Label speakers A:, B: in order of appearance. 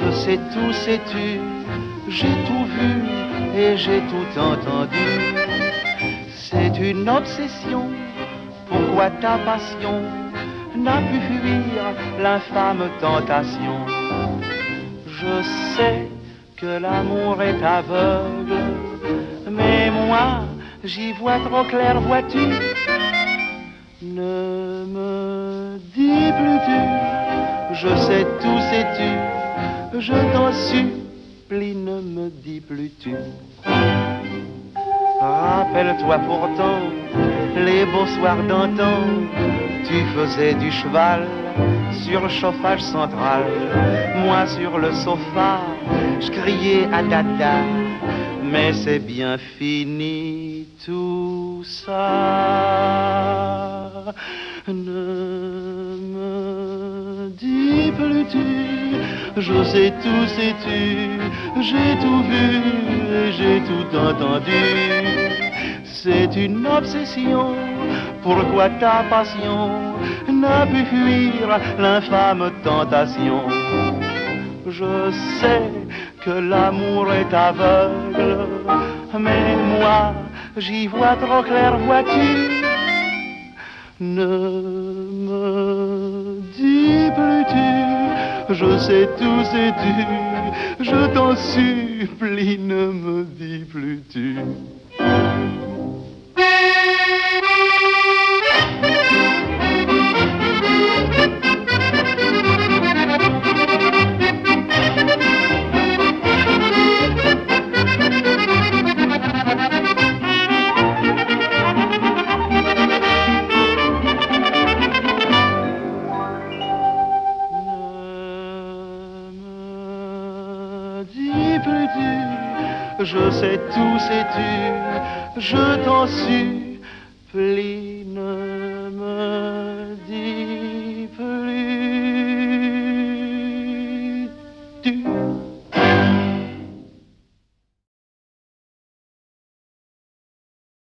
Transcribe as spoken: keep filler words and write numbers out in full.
A: Je sais tout, sais-tu, j'ai tout vu et j'ai tout entendu. C'est une obsession, pourquoi ta passion n'a pu fuir l'infâme tentation? Je sais que l'amour est aveugle, mais moi j'y vois trop clair, vois-tu? Ne me dis plus tu, je sais tout, sais-tu, je t'en supplie, ne me dis plus tu. Rappelle-toi pourtant les beaux soirs d'antan, tu faisais du cheval sur le chauffage central. Moi sur le sofa, je criais à dada, mais c'est bien fini tout ça. Ne me dis plus tu, je sais tout, sais-tu, j'ai tout vu et j'ai tout entendu. C'est une obsession, pourquoi ta passion n'a pu fuir l'infâme tentation? Je sais que l'amour est aveugle, mais moi j'y vois trop clair, vois-tu? Ne me dis plus tu, je sais tout, sais-tu, je t'en supplie, ne me dis plus tu. Je sais tout, sais-tu, je t'en supplie, ne